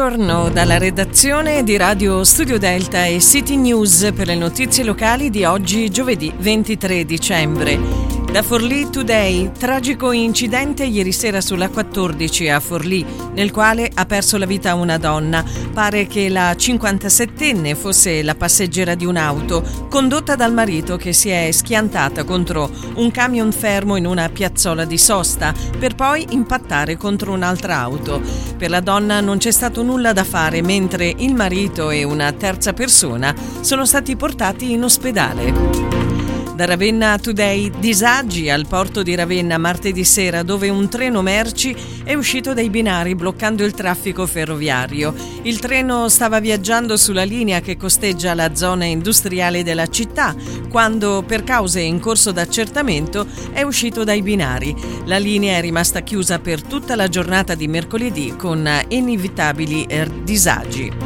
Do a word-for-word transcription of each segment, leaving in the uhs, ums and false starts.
buongiorno dalla redazione di Radio Studio Delta e City News per le notizie locali di oggi, giovedì ventitré dicembre. Da Forlì Today, tragico incidente ieri sera sulla quattordici a Forlì, nel quale ha perso la vita una donna. Pare che la cinquantasettenne fosse la passeggera di un'auto, condotta dal marito che si è schiantata contro un camion fermo in una piazzola di sosta, per poi impattare contro un'altra auto. Per la donna non c'è stato nulla da fare, mentre il marito e una terza persona sono stati portati in ospedale. Da Ravenna Today, disagi al porto di Ravenna martedì sera, dove un treno merci è uscito dai binari bloccando il traffico ferroviario. Il treno stava viaggiando sulla linea che costeggia la zona industriale della città, quando per cause in corso d'accertamento è uscito dai binari. La linea è rimasta chiusa per tutta la giornata di mercoledì con inevitabili disagi.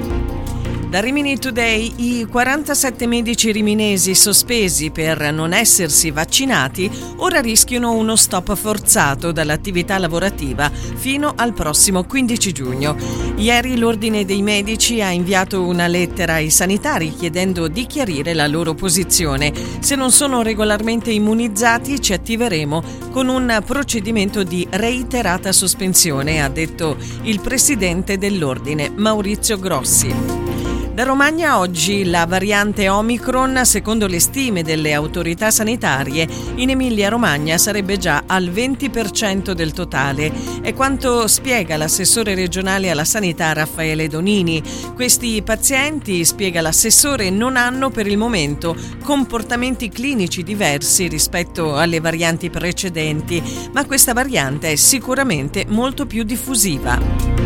Da Rimini Today, i quarantasette medici riminesi sospesi per non essersi vaccinati ora rischiano uno stop forzato dall'attività lavorativa fino al prossimo quindici giugno. Ieri l'Ordine dei Medici ha inviato una lettera ai sanitari chiedendo di chiarire la loro posizione. Se non sono regolarmente immunizzati ci attiveremo con un procedimento di reiterata sospensione, ha detto il presidente dell'Ordine, Maurizio Grossi. Da Romagna oggi la variante Omicron, secondo le stime delle autorità sanitarie, in Emilia-Romagna sarebbe già al venti per cento del totale. È quanto spiega l'assessore regionale alla sanità Raffaele Donini. Questi pazienti, spiega l'assessore, non hanno per il momento comportamenti clinici diversi rispetto alle varianti precedenti, ma questa variante è sicuramente molto più diffusiva.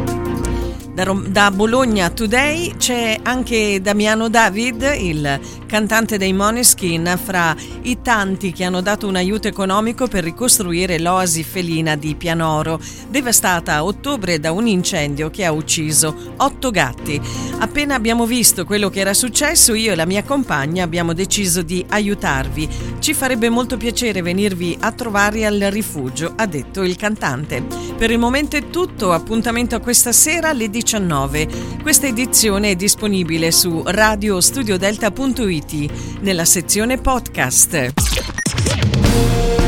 Da, Rom- da Bologna Today c'è anche Damiano David, il cantante dei Måneskin, fra i tanti che hanno dato un aiuto economico per ricostruire l'oasi felina di Pianoro, devastata a ottobre da un incendio che ha ucciso otto gatti. Appena abbiamo visto quello che era successo, io e la mia compagna abbiamo deciso di aiutarvi. Ci farebbe molto piacere venirvi a trovare al rifugio, ha detto il cantante. Per il momento è tutto, appuntamento a questa sera alle diciannove. Questa edizione è disponibile su radio studio delta punto it nella sezione podcast.